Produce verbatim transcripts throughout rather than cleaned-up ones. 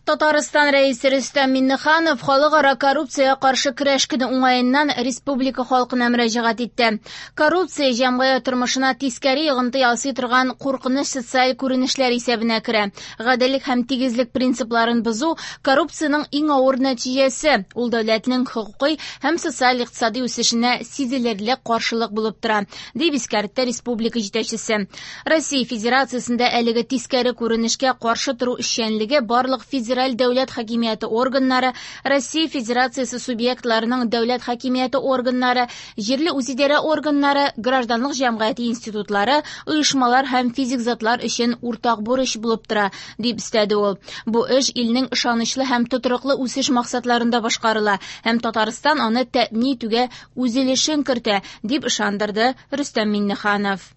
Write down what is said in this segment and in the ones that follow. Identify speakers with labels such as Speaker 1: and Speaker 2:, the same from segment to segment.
Speaker 1: Татарстан рәисе Рөстәм Миңнеханов халыкара коррупция каршы көрәш көне уңаеннан республика халкына мөрәҗәгать итте. Коррупция җәмгыять тормышына тискәре йогынты ясый торган куркыныч социаль күренешләр исәбенә керә. Гаделлек һәм тигезлек принципларын бозу коррупциянең иң авыр нәтиҗәсе. Ул дәүләтнең хокукый һәм социаль-икътисади үсешенә сизелерлек каршылык булып тора, дип искәртте республика җитәкчесе. Россия Федерациясендә әлеге тискәре күренешкә каршы туру эшчәнлеге барлык федераль дәүләт хакимияте органнары, Россия Федерациясе субъектларының дәүләт хакимияте органнары, җирле үзидарә органнары, гражданлык җәмгыяте институтлары, оешмалар һәм физик затлар өчен уртак бурыч булып тора, дип өстәде ул. Бу эш илнең ышанычлы һәм тотрыклы үсеш максатларында башкарыла, һәм Татарстан аны тәэмин итүгә үз өлешен кертә, дип ышандырды Рөстәм Миңнеханов.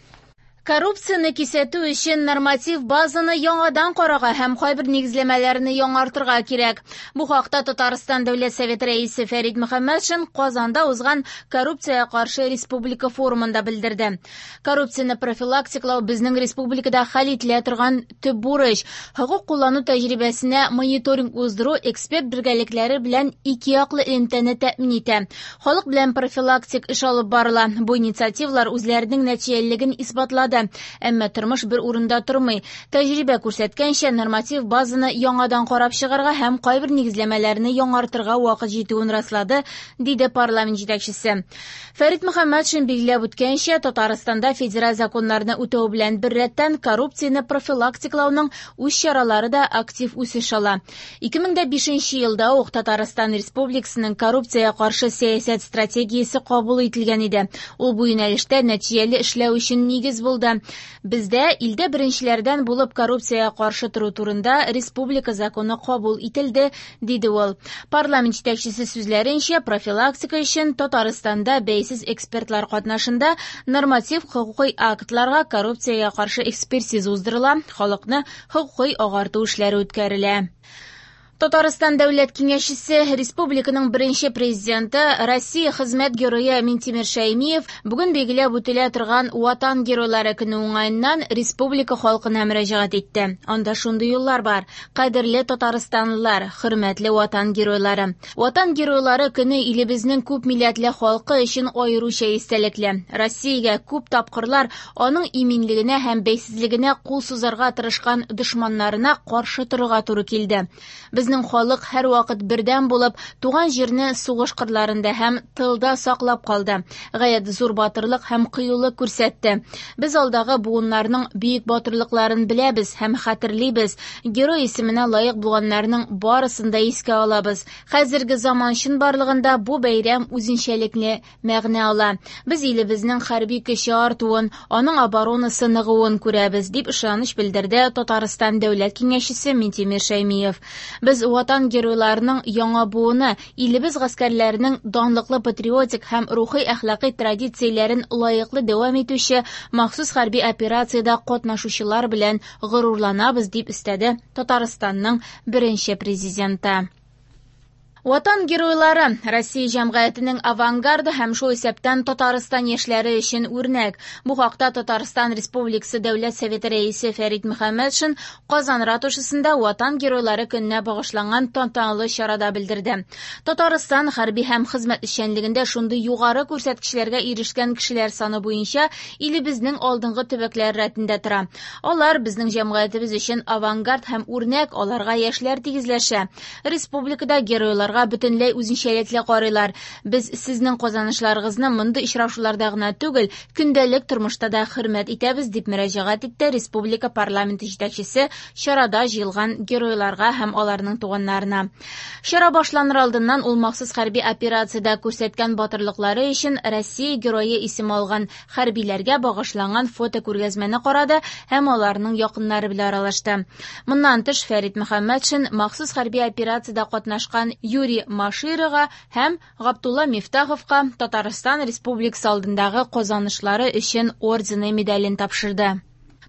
Speaker 1: Коррупцияны кисәтү өчен норматив базаны яңадан карарга һәм кайбер нигезләмәләрне яңартырга кирәк. Бу хакта Татарстан Дәүләт Советы рәисе Фәрит Мөхәммәтшин Казанда узган коррупцияга каршы республика форумында белдерде. Коррупцияны профилактикалау безнең республикада хәл ителә торган төп бурыч. Хокук куллану тәҗрибәсенә мониторинг уздыру эксперт бергәлекләре белән ике яклы элемтәне тәэмин итә. Халык белән профилактик эш алып барыла. Бу инициативалар үзләренең нәтиҗәлелеген исбатлады. Әмма тормыш бер урында тормый. Тәҗрибә күрсәткәнчә норматив базаны яңадан карап чыгарга һәм кайбер нигезләмәләрне яңартырга вакыт җитүен раслады, диде парламент җитәкчесе. Фәрит Мөхәммәтшин билгеләп үткәнчә, Татарстанда федераль законнарны үтәү белән бер рәттән коррупцияны профилактикалауның үз чаралары да актив үсеш ала. ике мең дә бишенче елда ук Татарстан Республикасының коррупциягә каршы сәясәт стратегиясе кабул ителгән иде. Ул бу юнәлештә нәтиҗәле эшләү өчен нигез булды. Бездә илдә беренчеләрдән булып коррупциягә каршы тору турында республика законы кабул ителде, диде ул. Парламент җитәкчесе сүзләренчә, профилактика өчен Татарстанда бәйсез экспертлар катнашында норматив хокукый актларга коррупциягә каршы экспертиза уздырыла, халыкны хокукый агарту эшләре үткәрелә. Татарстан дәүләт киңәшчесе, республиканың беренче президенты, Россия хезмәт герое Минтимер Шәймиев бүген билгеләп үтелә торган Ватан геройлары көне уңаеннан республика халкына мөрәҗәгать итте. Анда шундый юллар бар. Кадерле татарстанлылар, хөрмәтле Ватан геройлары. Ватан геройлары көне илебезнең күп милләтле халкы өчен аеруча истәлекле. Россиягә күп тапкырлар аның иминлегенә һәм бәйсезлегенә кул сузарга тырышкан дошманнарына каршы торырга туры килде. Безнең халык һәр вакыт бердәм булып, туган җирне сугыш кырларында һәм тылда саклап калды. Гаять зур батырлык һәм кыюлык күрсәтте. Без алдагы буыннарның бөек батырлыкларын беләбез һәм хәтерлибез. Герой исеменә лаек булганнарның барысын да искә алабыз. Хәзерге заман чынбарлыгында бу бәйрәм үзенчәлекле мәгънә ала. Без илебезнең хәрби көче артуын, аның оборонасы ныгуын күрәбез, дип ышаныч белдерде Татарстан дәүләт киңәшчесе Минтимер Шәймиев. Без Ватан геройларының яңа буыны, илебез гаскәрләренең данлыклы патриотик һәм рухи әхлакый традицияләрен лаеклы дәвам итүче махсус хәрби операциядә катнашучылар белән горурланабыз, дип өстәде Татарстанның беренче президенты. Ватан геройлары Россия җәмгыятенең авангарды һәм шул исәптән Татарстан яшьләре өчен үрнәк. Бу хакта Татарстан Республикасы Дәүләт Советы рәисе Фәрит Мөхәммәтшин Казан ратушасында Ватан геройлары көненә багышланган тантаналы чарада белдерде. Татарстан хәрби һәм хезмәт эшчәнлегендә шундый югары күрсәткечләргә ирешкән кешеләр саны буенча илебезнең алдынгы төбәкләр рәтендә тора. Алар безнең җәмгыятебез өчен авангард һәм үрнәк, аларга яшьләр тигезләшә. Республикада геройлар бөтенләй үзенчәлекле карыйлар. Без сезнең казанышларыгызны мондый очрашуларда гына түгел, көндәлек тормышта да хөрмәт итәбез, дип мөрәҗәгать итте республика парламенты җитәкчесе чарада җыелган геройларга һәм аларның туганнарына. Чара башланыр алдыннан ул махсус хәрби операциядә күрсәткән батырлыклары өчен Россия герое исеме алган хәрбиләргә багышланган фото күргәзмәне карады һәм аларның якыннары белән аралашты. Моннан тыш Фәрит Мөхәммәтшин махсус хәрби операциядә катнашкан Юрий Маширова һәм Габдулла Мифтаховка Татарстан Республикасы алдындагы казанышлары өчен ордены медален тапшырды.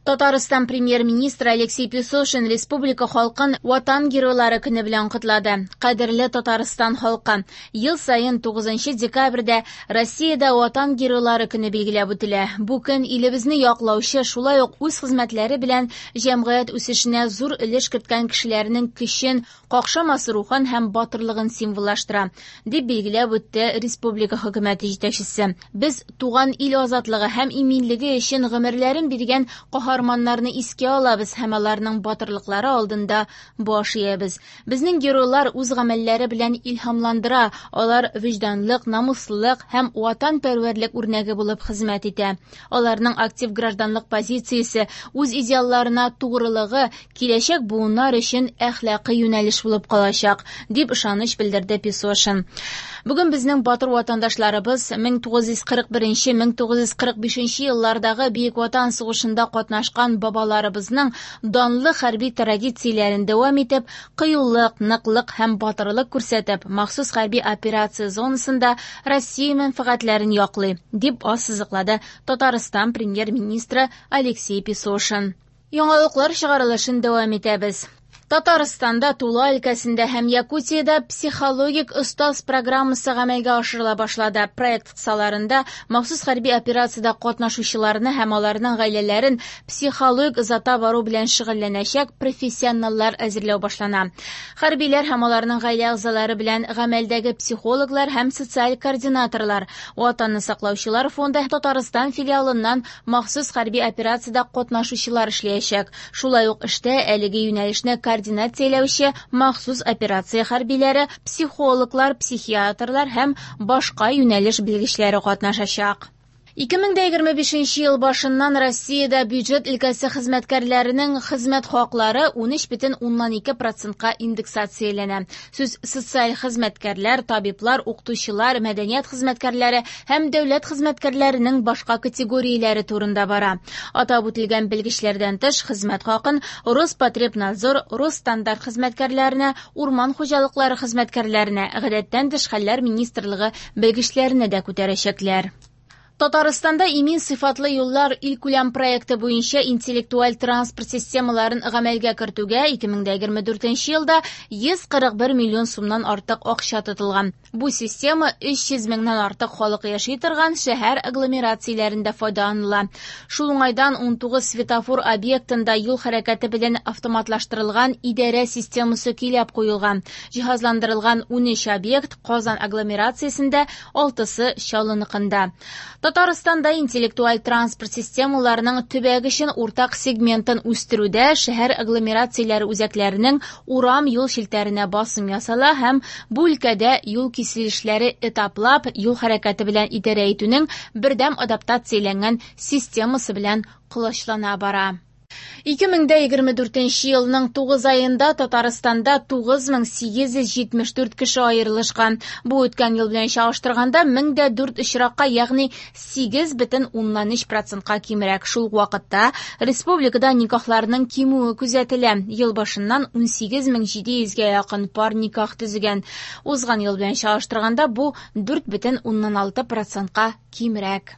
Speaker 1: Татарстан премьер-министры Алексей Песошин республика халкын Ватан геройлары көне белән котлады. Кадерле Татарстан халкы, ел сайын тугызынчы декабрьдә Россиядә Ватан геройлары көне билгеләп үтелә. Бу көн илебезне яклаучы, шулай ук үз хезмәтләре белән җәмгыять үсешенә зур өлеш керткән кешеләрнең көчен, какшамас рухын һәм батырлыгын символлаштыра, дип билгеләп үтте республика хөкүмәте җитәкчесе. Без туган ил азатлыгы һәм иминлеге өчен гомерләрен биргән каһарманнарны искә алабыз һәм аларның батырлыклары алдында баш иябез. Безнең геройлар үз гамәлләре белән илһамландыра, алар вөҗданлык, намуслылык һәм ватанпәрвәрлек үрнәге булып хезмәт итә. Аларның актив гражданлык позициясе, үз идеалларына тугрылыгы киләчәк буыннар өчен әхлакый юнәлеш булып калачак, дип ышаныч белдерде Песошин. Бүген безнең батыр ватандашларыбыз мең тугыз йөз кырык беренче - мең тугыз йөз кырык бишенче еллардагы Бөек Ватан сугышында катнашкан бабаларыбызның данлы хәрби традицияләрен дәвам итеп, кыюлык, ныклык һәм батырлык күрсәтеп, махсус хәрби операция зонасында Россия мәнфәгатьләрен яклый, дип ассызыклады Татарстан премьер-министры Алексей Песошин. Яңалыклар чыгарылышын дәвам итәбез. Татарстанда Тула өлкәсендә һәм Якутиядә психологик остаз программасы гамәлгә ашырыла башлады. Проект кысаларында махсус хәрби операциядә катнашучыларны һәм аларның гаиләләрен психологик озата бару белән шөгыльләнәчәк профессионаллар әзерләү башлана. Хәрбиләр һәм аларның гаилә әгъзалары белән гамәлдәге психологлар һәм социаль координаторлар, Ватанны саклаучылар фонды Татарстан филиалыннан махсус хәрби операциядә катнашучылар эшләячәк. Шулай ук эштә әлеге юнәлешне координацияләүче махсус операция хәрбиләре, психологлар, психиатрлар һәм башка юнәлеш белгечләре катнашачак. ике мең егерме бишенче ел башыннан Россиядә бюджет өлкәсе хезмәткәрләренең хезмәт хаклары ун өч бөтен уннан ике процентка индексацияләнә. Сүз социаль хезмәткәрләр, табиблар, укытучылар, мәдәният хезмәткәрләре һәм дәүләт хезмәткәрләренең башка категорияләре турында бара. Атап үтелгән белгечләрдән тыш хезмәт хакын Роспотребнадзор, Росстандарт хезмәткәрләренә, урман хуҗалыклары хезмәткәрләренә, гадәттән тыш хәлләр министрлыгы белгечләренә дә күтәрәчәкләр. Татарстанда имин сыйфатлы юллар илкүләм проекты буенча интеллектуаль транспорт системаларын гамәлгә кертүгә ике мең егерме дүртенче елда йөз кырык бер миллион сумнан артык акча тотылган. Бу система өч йөз меңнән артык халык яши торган шәһәр агломерацияләрендә файдаланыла. Шул уңайдан ун тугыз светофор объектында юл хәрәкәте белән автоматлаштырылган идарә системасы көйләп куелган. Җиһазландырылган ун өч объект Казан агломерациясендә, алтысы Чаллыныкында. Татарстанда интеллектуаль транспорт системаларының төбәк өчен уртак сегментын үстерүдә шәһәр агломерацияләре үзәкләренең урам юл шелтәренә басым ясала һәм бу өлкәдә юл киселешләре этаплап юл хәрәкәте белән идарә итүнең бердәм адаптацияләнгән системасы белән кылычлана бара. ике мең егерме дүртенче елның тугыз аенда Татарстанда тугыз мең сигез йөз җитмеш дүрт кеше аерылышкан. Бу үткән ел белән чагыштырганда мең дә дүрт очракка, ягъни сигез бөтен уннан өч процентка кимрәк. Шул вакытта республикада никахларның кимүе күзәтелә. Ел башыннан ун сигез мең җиде йөзгә якын пар никах төзегән. Узган ел белән чагыштырганда бу дүрт бөтен уннан алты процентка кимрәк.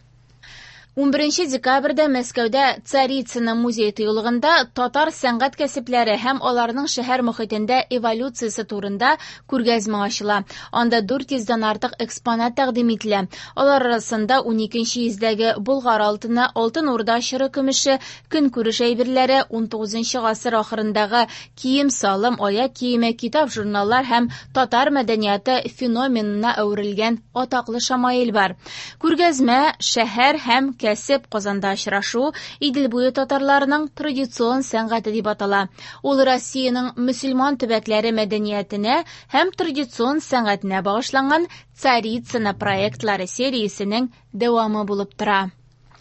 Speaker 1: ун беренче декабрьдә Мәскәүдә Царицыно музей тыюлыгында татар сәнгать кәсепләре һәм аларның шәһәр мөхитендә эволюциясе турында күргәзмә ачыла. Анда дүрт йөздән артык экспонат тәкъдим ителә. Алар арасында ун икенче йөздәге Болгар алтыны, Алтын Урда чоры көмеше, көнкүреш әйберләре, ун тугызынчы гасыр ахырындагы кием-салым, аяк киеме, китап, журналлар һәм татар мәдәнияты феноменына әверелгән атаклы шамаил бар. Күргәзмә шәһәр һәм кәсеп Казанда очрашу Идел буе татарларының традицион сәнгате дип атала. Ул Россиянең мөселман төбәкләре мәдәниятенә һәм традицион сәнгатенә багышланган Царицыно проектлары сериясенең дәвамы булып тора.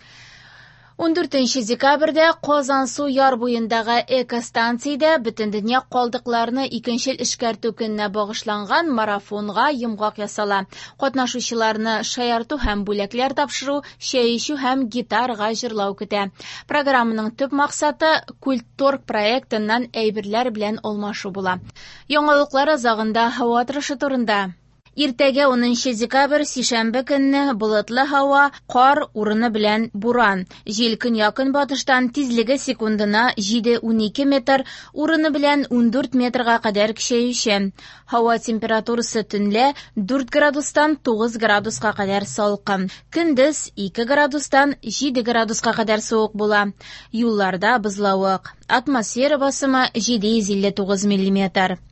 Speaker 1: ун дүртенче декабрьдә Казан су яр буендагы экостанциядә Бөтендөнья калдыкларны икенче эшкәртү көненә багышланган марафонга йомгак ясала. Катнашучыларны шаярту һәм бүләкләр тапшыру, чәй ичү һәм гитарга җырлау көтә. Программаның төп максаты Культторг проектыннан әйберләр белән алмашу була. Яңалыклар азагында һава торышы турында. Иртәгә унынчы декабрь сишәмбе көнне болытлы һава, кар урыны белән буран. Җил көньяк-көнбатыштан тизлеге секундына җиде-унике метр, урыны белән ундүрт метрга кадәр көчәюче. Һава температурасы төнлә дүрт градустан тугыз градуска кадәр салкын. Көндез ике градустан җиде градуска кадәр суык була. Юлларда бозлавык. Атмосфера басымы җиде йөз илле тугыз миллиметр.